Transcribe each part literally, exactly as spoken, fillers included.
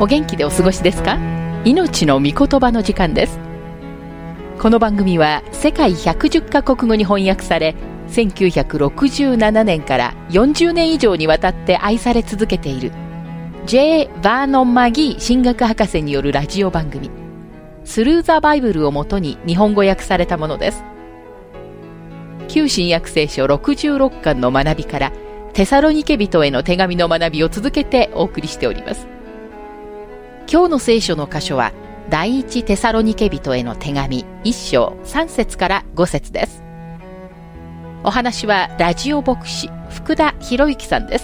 お元気でお過ごしですか？命の御言葉の時間です。この番組は世界ひゃくじゅっカ国語に翻訳され、せんきゅうひゃくろくじゅうななねんからよんじゅうねん以上にわたって愛され続けている J. バーノン・マギー神学博士によるラジオ番組、スルーザバイブルをもとに日本語訳されたものです。旧新約聖書ろくじゅうろっかんの学びから、テサロニケ人への手紙の学びを続けてお送りしております。今日の聖書の箇所は第一テサロニケ人への手紙いっ章さん節からご節です。お話はラジオ牧師福田博之さんです。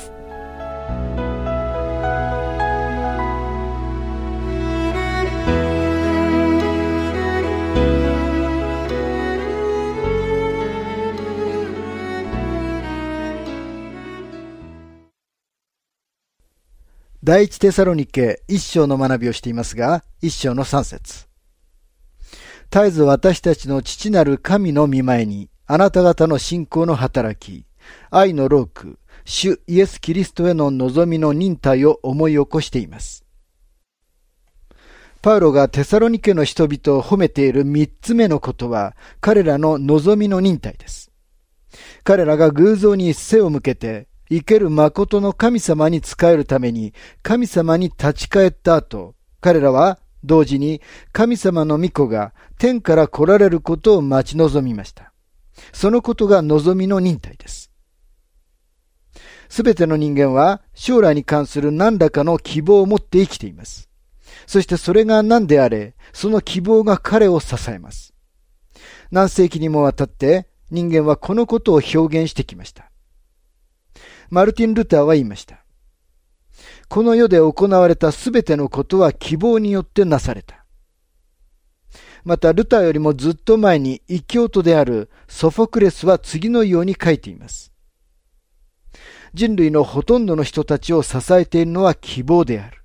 第一テサロニケ一章の学びをしていますが、一章の三節。絶えず私たちの父なる神の御前に、あなた方の信仰の働き、愛の労苦、主イエス・キリストへの望みの忍耐を思い起こしています。パウロがテサロニケの人々を褒めている三つ目のことは、彼らの望みの忍耐です。彼らが偶像に背を向けて、生ける誠の神様に仕えるために神様に立ち返った後、彼らは同時に神様の御子が天から来られることを待ち望みました。そのことが望みの忍耐です。すべての人間は将来に関する何らかの希望を持って生きています。そしてそれが何であれ、その希望が彼を支えます。何世紀にもわたって人間はこのことを表現してきました。マルティン・ルターは言いました。この世で行われたすべてのことは希望によってなされた。またルターよりもずっと前に異教徒であるソフォクレスは次のように書いています。人類のほとんどの人たちを支えているのは希望である。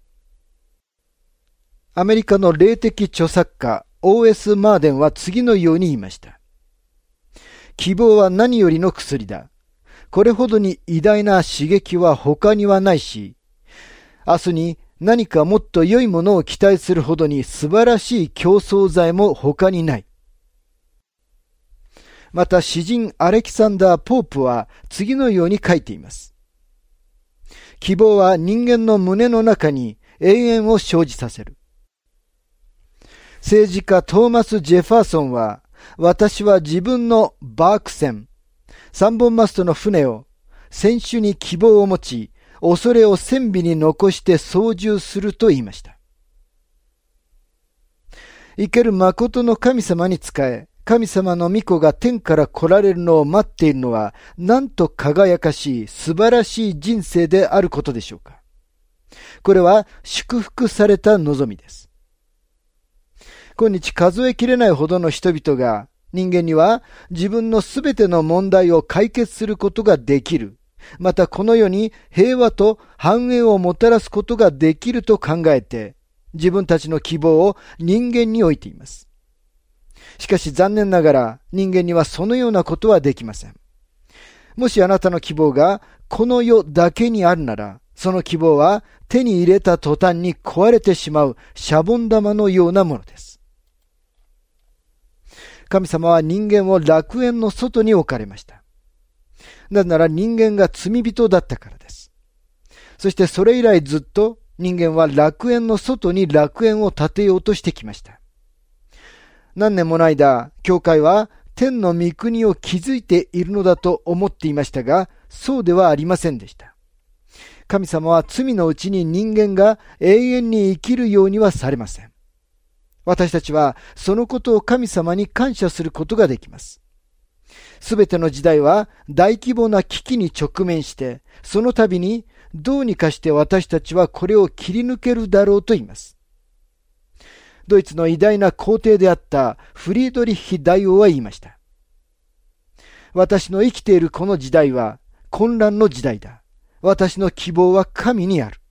アメリカの霊的著作家 オーエス マーデンは次のように言いました。希望は何よりの薬だ。これほどに偉大な刺激は他にはないし、明日に何かもっと良いものを期待するほどに素晴らしい競争剤も他にない。また詩人アレキサンダー・ポープは次のように書いています。希望は人間の胸の中に永遠を生じさせる。政治家トーマス・ジェファーソンは、私は自分のバーク船、三本マストの船を船首に希望を持ち、恐れを船尾に残して操縦すると言いました。生ける誠の神様に仕え、神様の御子が天から来られるのを待っているのは、なんと輝かしい素晴らしい人生であることでしょうか。これは祝福された望みです。今日数えきれないほどの人々が、人間には自分のすべての問題を解決することができる。またこの世に平和と繁栄をもたらすことができると考えて、自分たちの希望を人間に置いています。しかし残念ながら人間にはそのようなことはできません。もしあなたの希望がこの世だけにあるなら、その希望は手に入れた途端に壊れてしまうシャボン玉のようなものです。神様は人間を楽園の外に置かれました。なぜなら人間が罪人だったからです。そしてそれ以来ずっと人間は楽園の外に楽園を建てようとしてきました。何年もの間、教会は天の御国を築いているのだと思っていましたが、そうではありませんでした。神様は罪のうちに人間が永遠に生きるようにはされません。私たちはそのことを神様に感謝することができます。すべての時代は大規模な危機に直面して、その度にどうにかして私たちはこれを切り抜けるだろうと言います。ドイツの偉大な皇帝であったフリードリッヒ大王は言いました。私の生きているこの時代は混乱の時代だ。私の希望は神にある。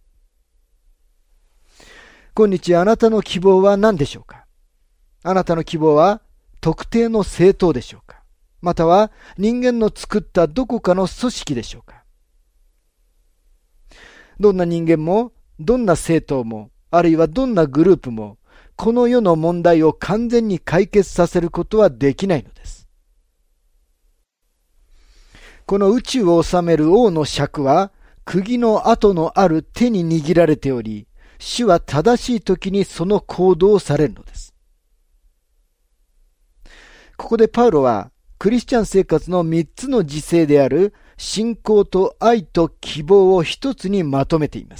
今日あなたの希望は何でしょうか？あなたの希望は特定の政党でしょうか？または人間の作ったどこかの組織でしょうか？どんな人間もどんな政党もあるいはどんなグループも、この世の問題を完全に解決させることはできないのです。この宇宙を治める王の尺は、釘の跡のある手に握られており、主は正しい時にその行動をされるのです。ここでパウロは、クリスチャン生活の三つの自制である信仰と愛と希望を一つにまとめています。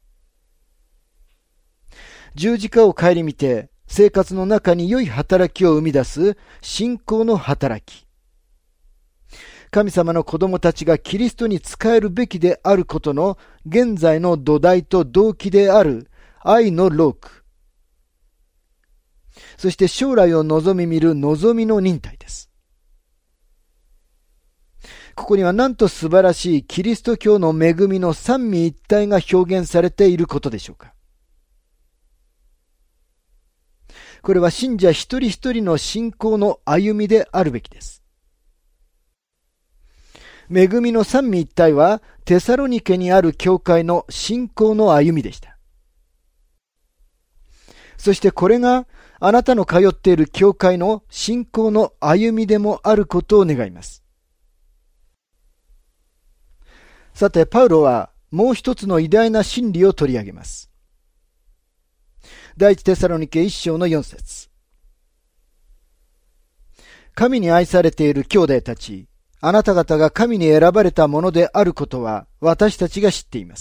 十字架を顧みて生活の中に良い働きを生み出す信仰の働き。神様の子供たちがキリストに仕えるべきであることの現在の土台と動機である愛の労苦。そして将来を望み見る望みの忍耐です。ここにはなんと素晴らしいキリスト教の恵みの三位一体が表現されていることでしょうか。これは信者一人一人の信仰の歩みであるべきです。恵みの三位一体はテサロニケにある教会の信仰の歩みでした。そしてこれがあなたの通っている教会の信仰の歩みでもあることを願います。さて、パウロはもう一つの偉大な真理を取り上げます。第一テサロニケ一章の四節。神に愛されている兄弟たち、あなた方が神に選ばれたものであることは私たちが知っています。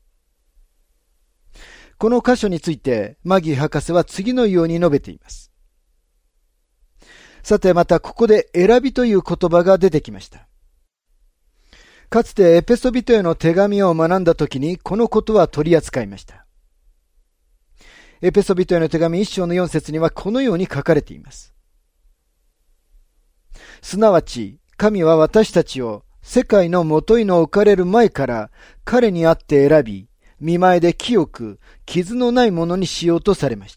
この箇所についてマギー博士は次のように述べています。さて、またここで選びという言葉が出てきました。かつてエペソビトへの手紙を学んだときにこのことは取り扱いました。エペソビトへの手紙一章の四節にはこのように書かれています。すなわち、神は私たちを世界のもといの置かれる前から彼にあって選び、見前で清く傷のないものにしようとされました。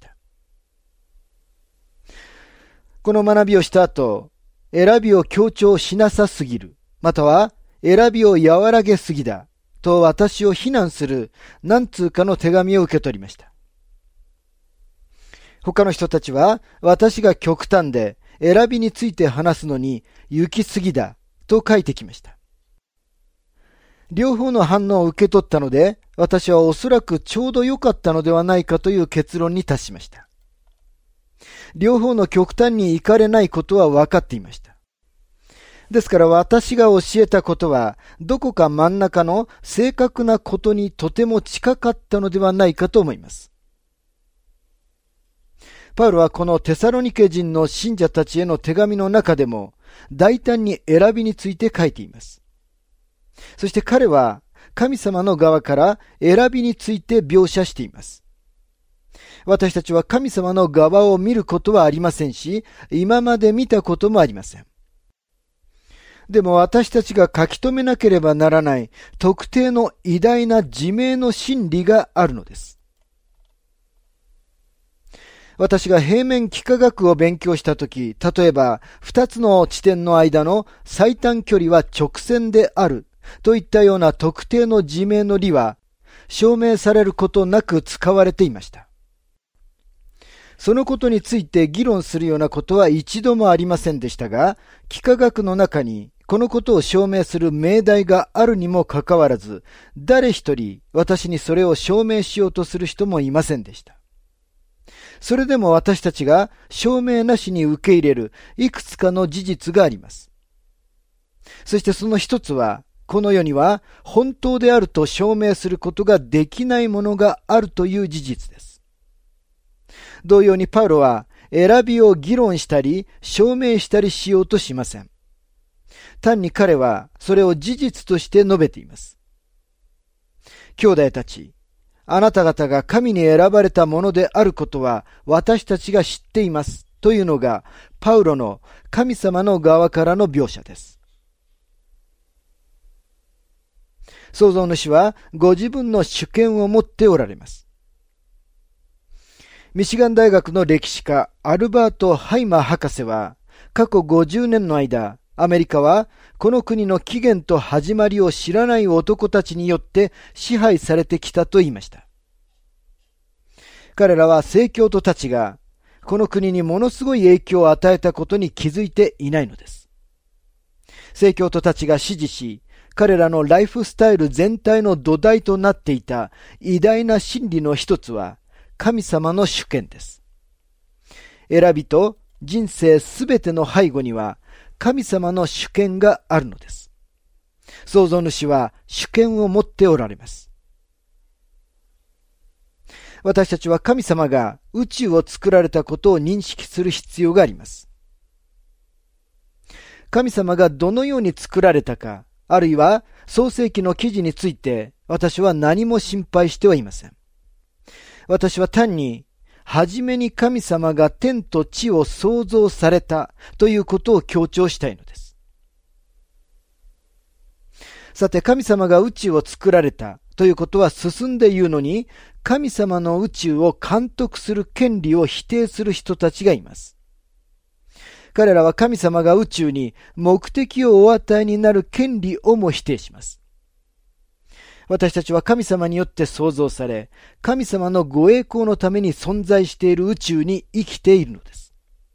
この学びをした後、選びを強調しなさすぎる、または選びを和らげすぎだと私を非難する何通かの手紙を受け取りました。他の人たちは私が極端で選びについて話すのに行き過ぎだと書いてきました。両方の反応を受け取ったので、私はおそらくちょうど良かったのではないかという結論に達しました。両方の極端に行かれないことは分かっていました。ですから私が教えたことは、どこか真ん中の正確なことにとても近かったのではないかと思います。パウロはこのテサロニケ人の信者たちへの手紙の中でも、大胆に選びについて書いています。そして彼は神様の側から選びについて描写しています。私たちは神様の側を見ることはありませんし、今まで見たこともありません。でも私たちが書き留めなければならない特定の偉大な自明の真理があるのです。私が平面幾何学を勉強したとき、例えば二つの地点の間の最短距離は直線であるといったような特定の自明の理は証明されることなく使われていました。そのことについて議論するようなことは一度もありませんでしたが、幾何学の中にこのことを証明する命題があるにもかかわらず、誰一人私にそれを証明しようとする人もいませんでした。それでも私たちが証明なしに受け入れるいくつかの事実があります。そしてその一つは、この世には本当であると証明することができないものがあるという事実です。同様にパウロは選びを議論したり証明したりしようとしません。単に彼はそれを事実として述べています。兄弟たち、あなた方が神に選ばれたものであることは私たちが知っていますというのがパウロの神様の側からの描写です。創造主はご自分の主権を持っておられます。ミシガン大学の歴史家アルバート・ハイマー博士は過去ごじゅうねんの間、アメリカはこの国の起源と始まりを知らない男たちによって支配されてきたと言いました。 彼らは正教徒たちがこの国にものすごい影響を与えたことに気づいていないのです。正教徒たちが支持し、彼らのライフスタイル全体の土台となっていた偉大な真理の一つは神様の主権です。選びと人生すべての背後には神様の主権があるのです。創造主は主権を持っておられます。私たちは神様が宇宙を作られたことを認識する必要があります。神様がどのように作られたか、あるいは創世記の記事について私は何も心配してはいません。私は単に、はじめに神様が天と地を創造されたということを強調したいのです。さて、神様が宇宙を作られたということは進んで言うのに、神様の宇宙を監督する権利を否定する人たちがいます。彼らは神様が宇宙に目的をお与えになる権利をも否定します。私たちは神様によって創造され、神様のご栄光のために存在している宇宙に生きているのです。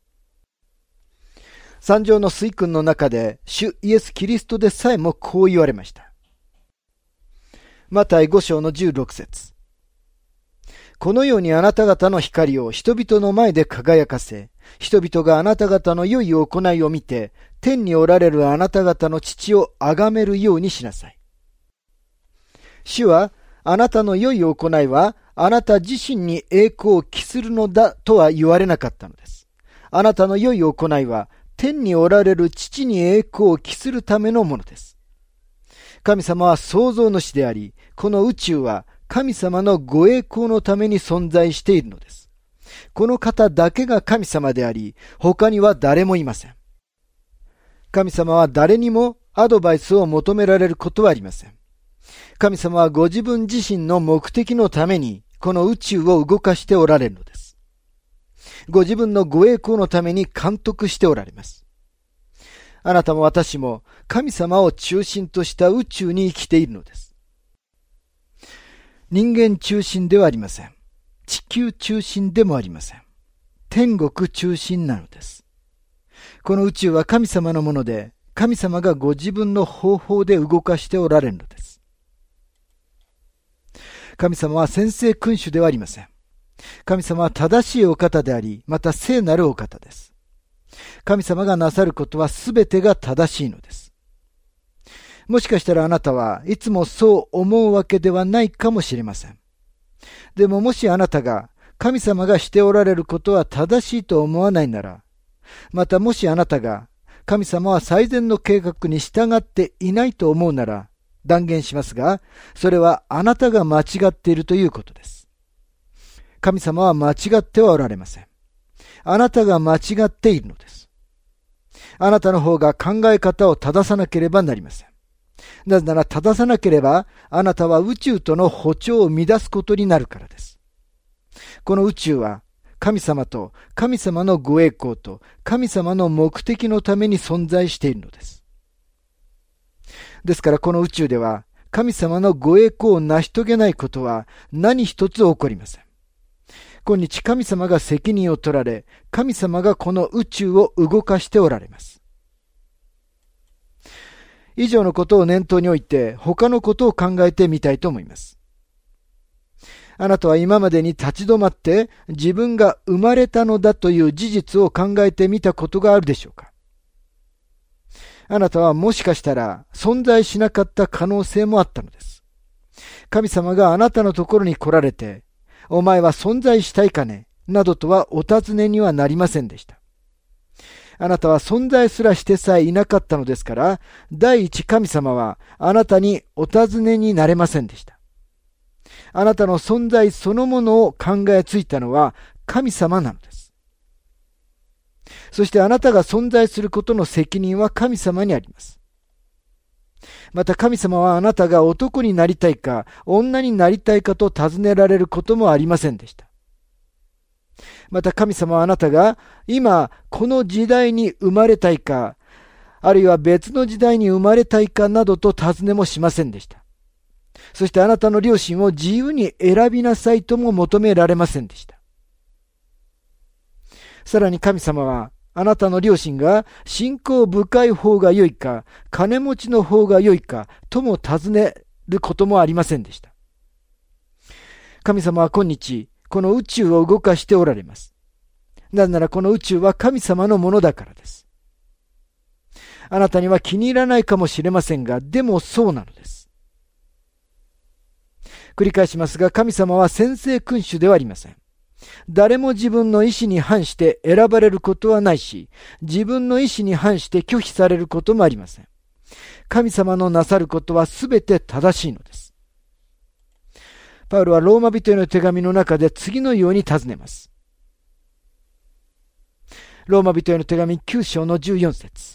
三条の水訓の中で、主イエス・キリストでさえもこう言われました。マタイご章のじゅうろく節。このようにあなた方の光を人々の前で輝かせ、人々があなた方の良い行いを見て、天におられるあなた方の父を崇めるようにしなさい。主は、あなたの良い行いは、あなた自身に栄光を期するのだとは言われなかったのです。あなたの良い行いは、天におられる父に栄光を期するためのものです。神様は創造主であり、この宇宙は神様のご栄光のために存在しているのです。この方だけが神様であり、他には誰もいません。神様は誰にもアドバイスを求められることはありません。神様はご自分自身の目的のためにこの宇宙を動かしておられるのです。ご自分のご栄光のために監督しておられます。あなたも私も神様を中心とした宇宙に生きているのです。人間中心ではありません。地球中心でもありません。天国中心なのです。この宇宙は神様のもので、神様がご自分の方法で動かしておられるのです。神様は先制君主ではありません。神様は正しいお方であり、また聖なるお方です。神様がなさることはすべてが正しいのです。もしかしたらあなたはいつもそう思うわけではないかもしれません。でももしあなたが神様がしておられることは正しいと思わないなら、またもしあなたが神様は最善の計画に従っていないと思うなら、断言しますが、それはあなたが間違っているということです。神様は間違ってはおられません。あなたが間違っているのです。あなたの方が考え方を正さなければなりません。なぜなら正さなければ、あなたは宇宙との歩調を乱すことになるからです。この宇宙は神様と神様のご栄光と神様の目的のために存在しているのです。ですからこの宇宙では神様のご栄光を成し遂げないことは何一つ起こりません。今日神様が責任を取られ、神様がこの宇宙を動かしておられます。以上のことを念頭に置いて他のことを考えてみたいと思います。あなたは今までに立ち止まって自分が生まれたのだという事実を考えてみたことがあるでしょうか。あなたはもしかしたら存在しなかった可能性もあったのです。神様があなたのところに来られて、お前は存在したいかねなどとはお尋ねにはなりませんでした。あなたは存在すらしてさえいなかったのですから、第一神様はあなたにお尋ねになれませんでした。あなたの存在そのものを考えついたのは神様なのです。そしてあなたが存在することの責任は神様にあります。また神様はあなたが男になりたいか女になりたいかと尋ねられることもありませんでした。また神様はあなたが今この時代に生まれたいか、あるいは別の時代に生まれたいかなどと尋ねもしませんでした。 そしてあなたの良心を自由に選びなさいとも求められませんでした。さらに神様は、あなたの良心が信仰深い方が良いか、金持ちの方が良いかとも尋ねることもありませんでした。神様は今日、この宇宙を動かしておられます。なぜならこの宇宙は神様のものだからです。あなたには気に入らないかもしれませんが、でもそうなのです。繰り返しますが、神様は専制君主ではありません。誰も自分の意思に反して選ばれることはないし、自分の意思に反して拒否されることもありません。神様のなさることはすべて正しいのです。パウロはローマ人への手紙の中で次のように尋ねます。ローマ人への手紙きゅう章のじゅうよん節。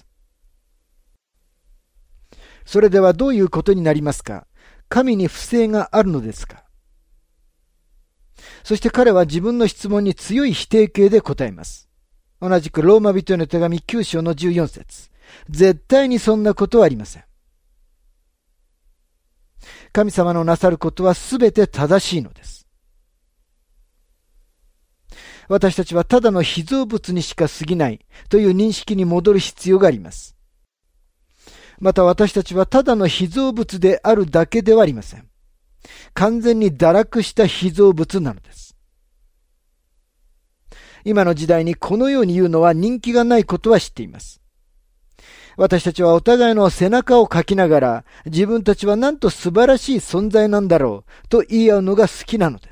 それではどういうことになりますか？神に不正があるのですか？そして彼は自分の質問に強い否定形で答えます。同じくローマ人への手紙きゅう章のじゅうよん節。絶対にそんなことはありません。神様のなさることはすべて正しいのです。私たちはただの被造物にしか過ぎないという認識に戻る必要があります。また私たちはただの被造物であるだけではありません。完全に堕落した被造物なのです。今の時代にこのように言うのは人気がないことは知っています。私たちはお互いの背中をかきながら、自分たちはなんと素晴らしい存在なんだろうと言い合うのが好きなのです。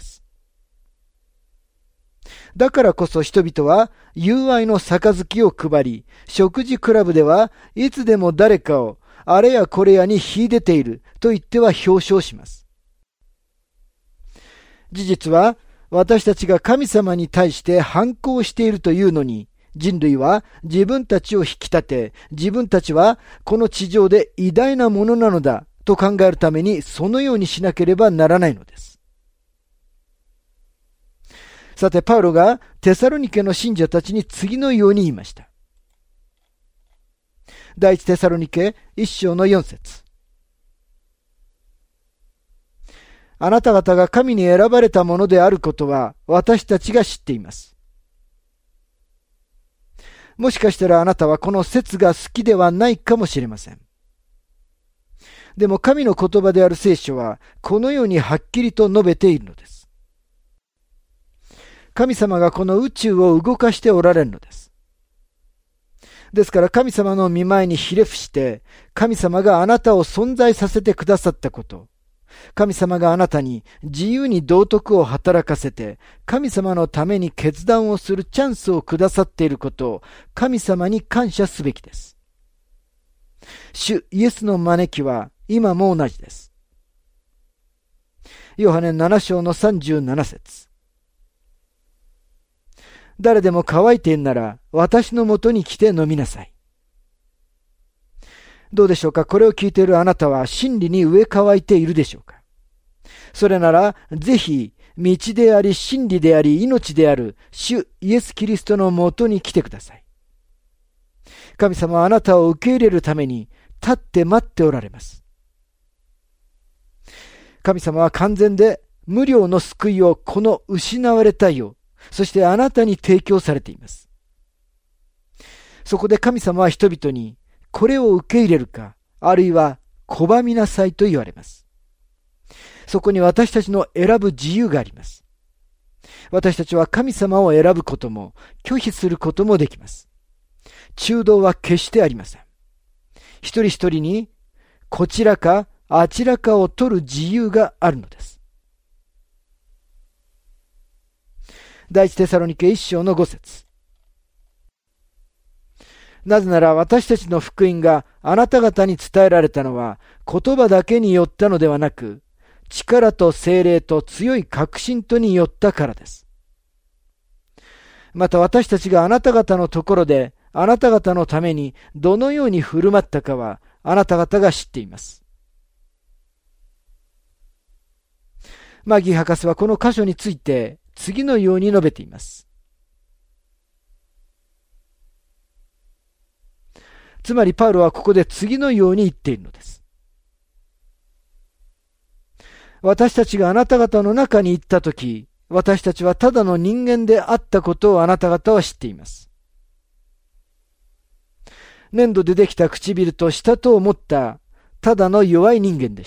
だからこそ人々は友愛の杯を配り、食事クラブではいつでも誰かをあれやこれやに秀でていると言っては表彰します。事実は私たちが神様に対して反抗しているというのに、人類は自分たちを引き立て、自分たちはこの地上で偉大なものなのだと考えるためにそのようにしなければならないのです。さて、パウロがテサロニケの信者たちに次のように言いました。第一テサロニケ一章の四節。あなた方が神に選ばれたものであることは私たちが知っています。もしかしたらあなたはこの説が好きではないかもしれません。でも神の言葉である聖書はこのようにはっきりと述べているのです。神様がこの宇宙を動かしておられるのです。ですから神様の御前にひれ伏して、神様があなたを存在させてくださったこと、神様があなたに自由に道徳を働かせて、神様のために決断をするチャンスをくださっていることを神様に感謝すべきです。主イエスの招きは今も同じです。ヨハネなな章のさんじゅうなな節。誰でも乾いているなら私のもとに来て飲みなさい。どうでしょうか？これを聞いているあなたは真理に上乾いているでしょうか？それならぜひ道であり真理であり命である主イエス・キリストのもとに来てください。神様はあなたを受け入れるために立って待っておられます。神様は完全で無料の救いをこの失われた世、そしてあなたに提供されています。そこで神様は人々にこれを受け入れるか、あるいは拒みなさいと言われます。そこに私たちの選ぶ自由があります。私たちは神様を選ぶことも拒否することもできます。中道は決してありません。一人一人にこちらかあちらかを取る自由があるのです。第一テサロニケ一章の五節。なぜなら私たちの福音があなた方に伝えられたのは言葉だけによったのではなく、力と精霊と強い確信とによったからです。また私たちがあなた方のところであなた方のためにどのように振る舞ったかはあなた方が知っています。マギー博士はこの箇所について次のように述べています。つまりパウロはここで次のように言っているのです。 私たちがあなた方の中に行ったとき、私たちはただの人間であったことをあなた方は知っています。粘土でできた唇と舌とを持ったただの弱い人間でした。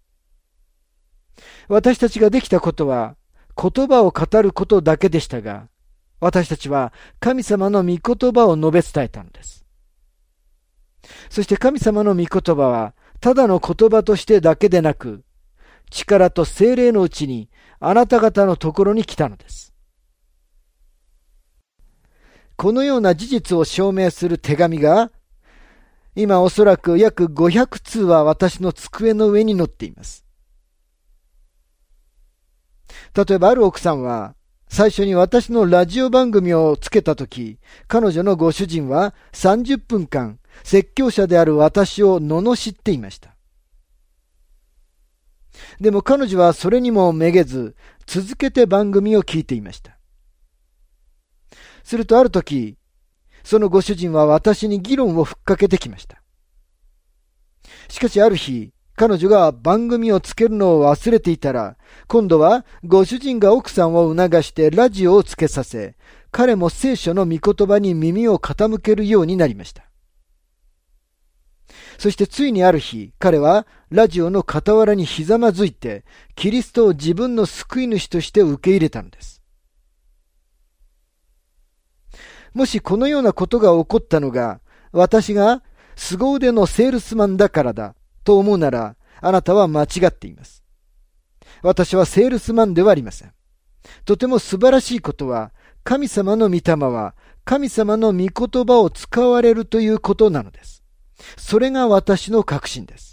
私たちができたことは言葉を語ることだけでしたが、私たちは神様の御言葉を述べ伝えたのです。そして神様の御言葉はただの言葉としてだけでなく、力と精霊のうちにあなた方のところに来たのです。このような事実を証明する手紙が、今おそらく約ごひゃくつうは私の机の上に載っています。例えばある奥さんは、最初に私のラジオ番組をつけたとき、彼女のご主人はさんじゅっぷんかん説教者である私を罵っていました。でも彼女はそれにもめげず、続けて番組を聞いていました。するとあるとき、そのご主人は私に議論をふっかけてきました。しかしある日、彼女が番組をつけるのを忘れていたら、今度はご主人が奥さんを促してラジオをつけさせ、彼も聖書の御言葉に耳を傾けるようになりました。そしてついにある日、彼はラジオの傍らにひざまずいて、キリストを自分の救い主として受け入れたのです。もしこのようなことが起こったのが、私が凄腕のセールスマンだからだと思うなら、あなたは間違っています。私はセールスマンではありません。とても素晴らしいことは、神様の御霊は神様の御言葉を使われるということなのです。それが私の確信です。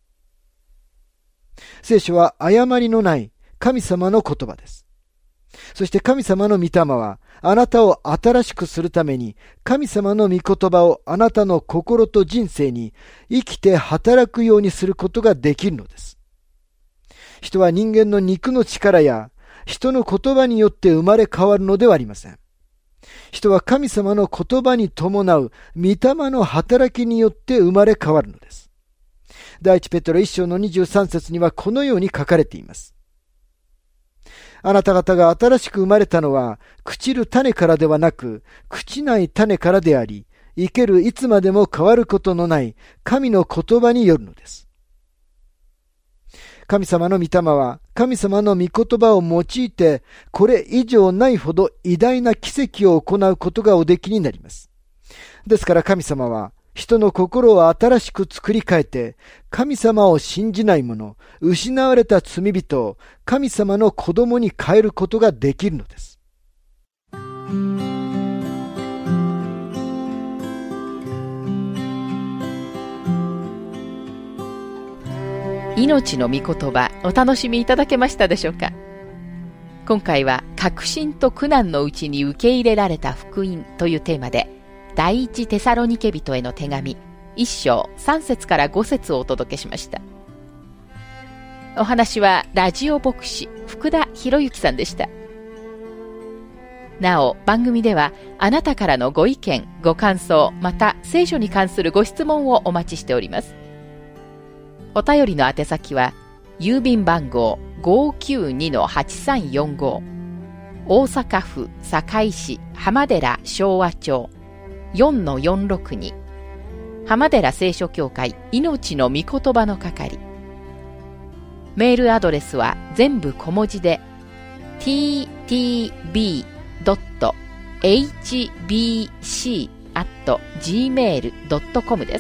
聖書は誤りのない神様の言葉です。そして神様の御霊はあなたを新しくするために神様の御言葉をあなたの心と人生に生きて働くようにすることができるのです。人は人間の肉の力や人の言葉によって生まれ変わるのではありません。人は神様の言葉に伴う御霊の働きによって生まれ変わるのです。第一ペテロ一章のにじゅうさん節にはこのように書かれています。あなた方が新しく生まれたのは、朽ちる種からではなく、朽ちない種からであり、生けるいつまでも変わることのない神の言葉によるのです。神様の御霊は、神様の御言葉を用いて、これ以上ないほど偉大な奇跡を行うことがおできになります。ですから神様は、人の心を新しく作り変えて、神様を信じない者、失われた罪人を神様の子供に変えることができるのです。 命の御言葉、お楽しみいただけましたでしょうか。今回は確信と苦難のうちに受け入れられた福音というテーマで、第一テサロニケ人への手紙一章三節から五節をお届けしました。お話はラジオ牧師福田博之さんでした。なお番組ではあなたからのご意見ご感想また聖書に関するご質問をお待ちしております。お便りの宛先は郵便番号 ごーきゅうにのはちさんよんご 大阪府堺市浜寺昭和町 よんのよんろくに 浜寺聖書協会命の御言葉の係。メールアドレスは全部小文字で ティーティービードットエイチビーシーアットジーメールドットコム です。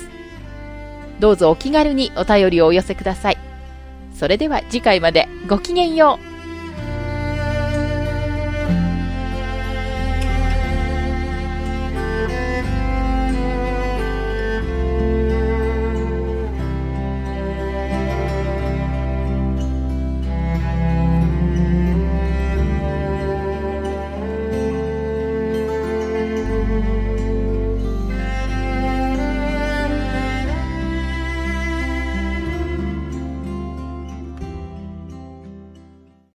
どうぞお気軽にお便りをお寄せください。それでは次回までごきげんよう。